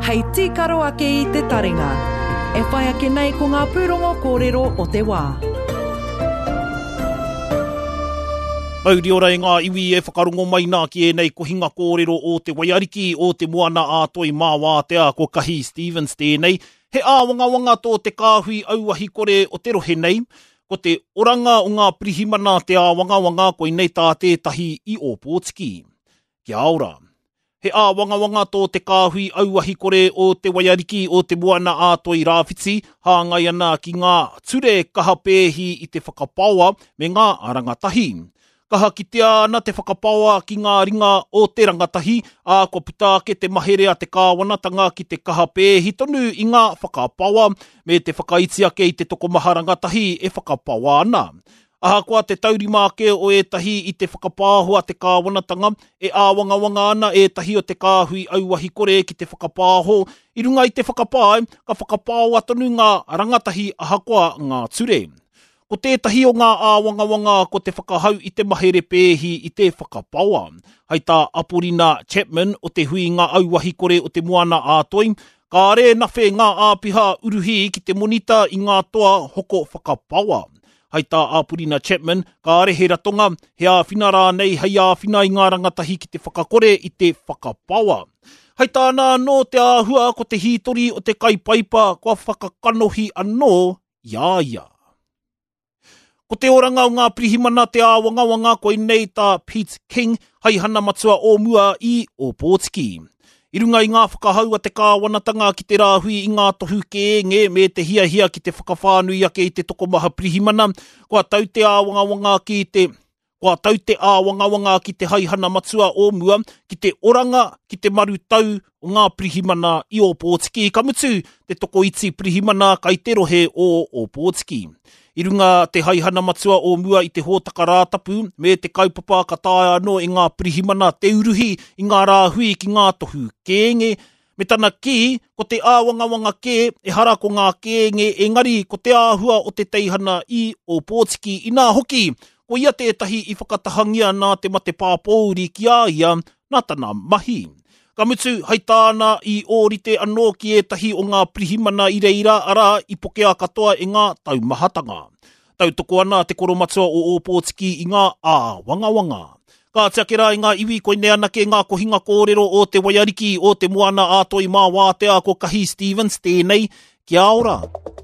Hei tīkaro ake I te taringa. E whai ake nei ko ngā pūrongo kōrero o te wā. Mauri ora ngā iwi e whakarongo mai nā ki e nei ko hinga kōrero o te waiariki o te moana a toi mā wātea ko Kahi Stevens tēnei. He āwangawanga tō te kāhui auahi kore o te rohe nei. Ko te oranga o ngā pirihimana te āwangawanga ko i nei tā tētahi I o Pōtiki. Kia ora. He āwangawanga tō te kāhui auahi kore o te waiariki o te moana a toi rāwhiti, hāngai ana ki ngā ture kaha pēhi I te whakapaua me ngā arangatahi. Kaha kitea ana te whakapaua ki ngā ringa o te rangatahi, a ko putaake te mahere a te kāwanatanga ki te kaha pēhi tonu I ngā whakapaua, me te whakaiti ake I te tokomaha rangatahi e whakapaua ana. Ahakoa te taurima ake o etahi I te whakapāhua te kāwanatanga, e āwangawanga ana etahi o te kāhui auahi kore ki te whakapāho. I runga I te whakapāe, ka whakapāua tonu ngā rangatahi ahakoa ngā ture. Ko tētahi o ngā āwangawanga ko te whakahau I te mahere pēhi I te whakapaua. Hei tā Aporina Chapman o te hui ngā auahi kore o te moana a toi, ka re nawhi ngā āpiha uruhi ki te monita I ngā toa hoko whakapaua. Hei tā Aporina Chapman, ka are he ratonga, he āwhina rā nei hei āwhina I ngā rangatahi ki te whakakore I te whakapaua. Hei tāna anō te āhua ko te hītori o te kaipaipa kua whakakanohi anō, iaia. Ko te oranga o ngā pirihimana te āwangawanga ko I nei tā Pete King, hei hana matua o mua I o Pōtiki. I runga I ngā whakahau a te kāwanatanga ki te rāhui I ngā tohu kēnge me te hiahia ki te whakawhānui ake I te tokomaha pirihimana, kua tau te āwangawanga ki te hei hana matua o mua, ki te oranga, ki te maru tau o ngā pirihimana I o Pōtiki. Ka mutu te toko iti pirihimana kai te rohe o Pōtiki. I runga te hei hana matua o mua I te hōtaka rātapu, me te kaupapa ka tāia anō I ngā pirihimana te uruhi I ngā rāhui ki ngā tohu kēnge. Me tana ki, ko te āwangawanga ke, e hara ko ngā kēnge, engari ko te āhua o te teihana I o Pōtiki. I nā hoki, ko ia tētahi I whakatahangia nā te mate pāpouri ki a ia, nā tana mahi. Ka mutu, hei tāna I ōrite anō ki etahi o ngā pirihimana I reira ara I pokea katoa e ngā taumahatanga. Tau toko ana te koromatua o Pōtiki I ngā āwangawanga. Ka tiakera I ngā iwi koe ne anake ngā kohinga kōrero o te waiariki o te moana a toi mā wātea ko Kahi Stevens tēnei. Kia ora.